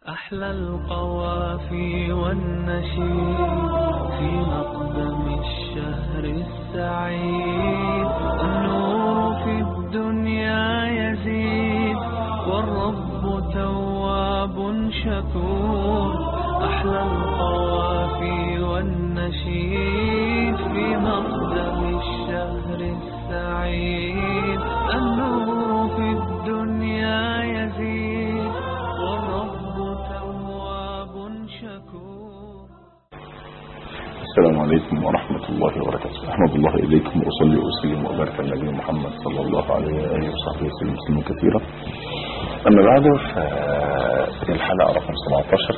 أحلى القوافي والنشيد في مقدم الشهر السعيد. النور في الدنيا يزيد والرب تواب شكور. أحلى القوافي والنشيد في مقدم الشهر السعيد. النور في الدنيا يزيد والرب تواب شكور. السلام عليكم ورحمة الله وبركاته. أحمد الله إليكم وأصلي وأسلم وبارك على النبي محمد صلى الله عليه وآله وصحبه وسلم كثيرا. أما بعد، في الحلقة رقم 17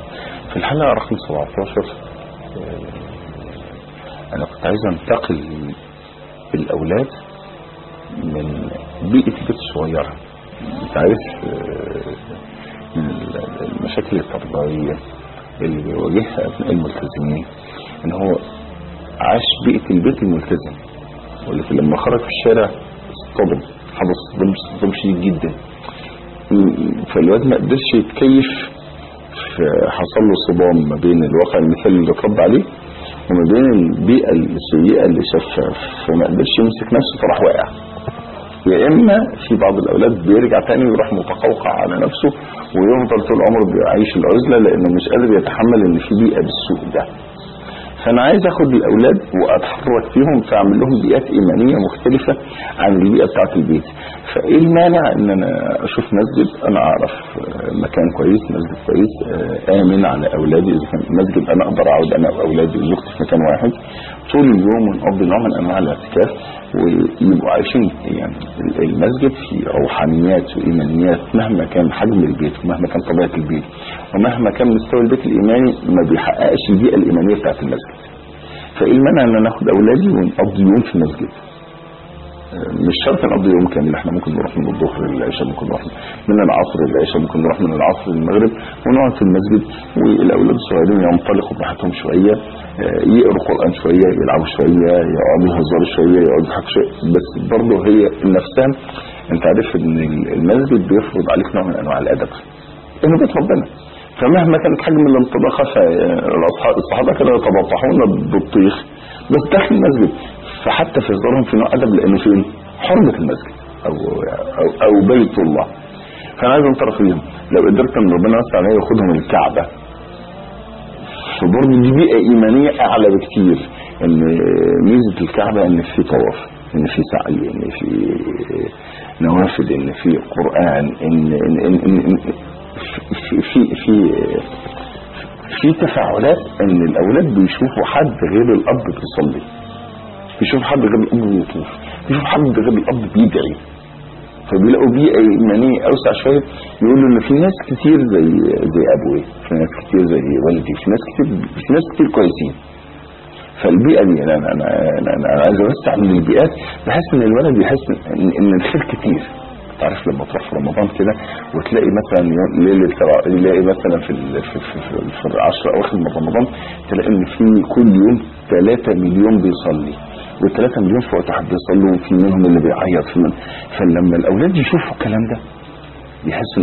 أنا كنت عايز أنتقل بالأولاد من بيئة البيت الصغيرة. أنت عارف من المشاكل التربوية اللي بيواجهها أبناء الملتزمين إن هو عاش بيئة البيت الملتزم، ولكن لما خرج في الشارع اصطدم، حدث صدام شديد جدا. فالواد ما قدرش يتكيف، حصل له صدام ما بين الواقع المثالي اللي اتربى عليه وما بين البيئة السيئة اللي شافها، فما قدرش يمسك نفسه فراح واقع. يا اما في بعض الاولاد بيرجع تاني ويروح متقوقع على نفسه ويفضل طول عمره بيعيش العزلة لانه مش قادر يتحمل ان في بيئة بالسوء ده. فانا عايز اخد الاولاد واتحرك فيهم، فاعمل لهم بيئات ايمانية مختلفة عن البيئة بتاعت البيت. فايه المانع ان انا اشوف مسجد انا اعرف مكان كويس، مسجد كويس امن على اولادي، اذا كان مسجد انا اقدر اقعد انا واولادي وزوجتي في مكان واحد طول اليوم ونقضي نوع من انواع الاعتكاف ويبقوا عايشين. يعني المسجد فيه روحانيات وايمانيات مهما كان حجم البيت ومهما كان طبيعة البيت ومهما كان مستوى البيت الايماني ما بيحققش البيئة الايمانية بتاعت المسجد. فايه المانع ان ناخد اولادي ونقضي يوم في المسجد؟ مش شرط نقضي يوم كامل، احنا ممكن نروح من الظهر للعشاء، ممكن نروح من العصر للعشاء، ممكن نروح من العصر للمغرب ونقعد في المسجد والاولاد الصغيرين ينطلقوا براحتهم شويه، يقروا قران شويه، يلعبوا شويه، يقعدوا يهزروا شويه، يقعدوا يضحكوا شويه. بس برضه هي نفسها انت عارف ان المسجد بيفرض عليك نوع من انواع الادب انه بيت ربنا. فمهما كانت حجم الانطلاقه الصحابه كانوا يتبطحون بالطيخ بس داخل المسجد، فحتى في هزارهم في نوع ادب لانه فين حرمه المسجد او بيت الله. فانا عايز انطرف ليهم لو قدرت ان ربنا يوسع عليا ياخدهم الكعبه، فبرضه دي بيئه ايمانيه اعلى بكتير. ان ميزه الكعبه ان في طواف، ان في سعي، ان في نوافل، ان في قران، ان في تفاعلات. ان الاولاد بيشوفوا حد غير الاب بيصلي، بيشوف حد غير الاب بيطوف، بيشوف حد غير الاب بيدعي، فبيلاقوا بيئه ايمانيه اوسع شويه. يقولوا ان في ناس كتير زي ابوي، في ناس كتير زي والدي، في ناس كتير كويسين. فالبيئه دي انا عايز اوسع من البيئات بحيث ان الولد يحس ان الخير كتير. تعرف لما تروح في رمضان كده وتلاقي مثلا تلاقي مثلا في العشر اواخر من رمضان تلاقي ان في كل يوم 3 مليون بيصلي، و3 مليون في وقت واحد بيصلوا، وفي منهم اللي بيعيط في من. فلما الاولاد يشوفوا الكلام ده يحسوا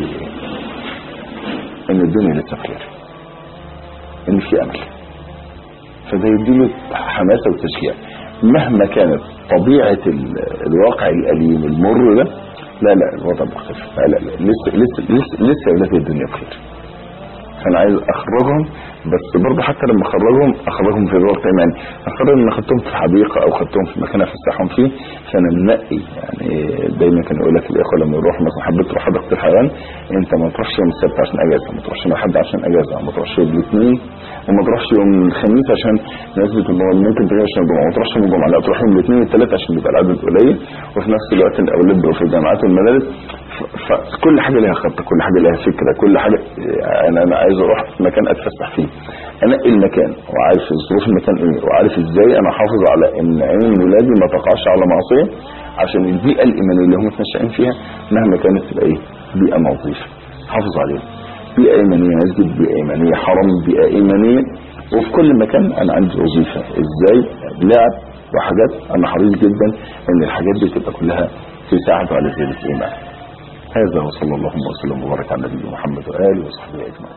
ان الدنيا لسه بخير، ان في امل، فده يديله حماسه وتشجيع مهما كانت طبيعه الواقع الاليم المر ده. لا الوضع مختلف، لا لسه ولاد الدنيا بخير. فانا عايز اخرجهم، بس برضه حتى لما اخرجهم في الوقت يعني اخرج ان اخدتهم في حديقه او اخدتهم في مكان افسحهم فيه. فانا منقي يعني دايما كان يقول لك الاخوه لما يروحوا مثلا حبيت تروح حديقه الحيوان، انت ما تروحش يوم السبت عشان اجازه، ما تروحش يوم الاحد عشان اجازه، ما تروحش يوم الاثنين، وما تروحش يوم الخميس عشان نسبه ان هو ممكن تجي عشان الجمعه، ما تروحش يوم الجمعه، لا تروح يوم الاثنين والثلاث عشان يبقى العدد قليل، وفي نفس الوقت الاولاد بيبقوا في الجامعات والمدارس. فكل حاجه لها خطه، كل حاجه لها فكره، كل حاجه. انا عايز اروح مكان اتفسح فيه، انقي المكان وعارف ظروف المكان ايه، وعارف ازاي انا احافظ على ان عين ولادي ما تقعش على معصيه، عشان البيئه الايمانيه اللي هم متنشئين فيها مهما كانت تبقى ايه بيئه نظيفه حافظ عليها. بيئه ايمانيه مسجد، بيئه ايمانيه حرم، بيئه ايمانيه. وفي كل مكان انا عندي وظيفه ازاي لعب وحاجات. انا حريص جدا ان الحاجات دي تبقى كلها تساعد على زياده الايمان. هذا وصلى الله وسلم وبارك على نبينا محمد وآله وصحبه أجمعين.